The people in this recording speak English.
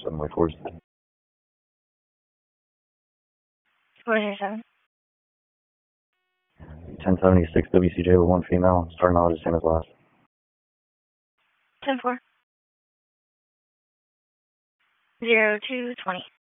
7 way 4s. 407. 1076 WCJ with 1 female. Starting knowledge same as last. 10-4. 0220.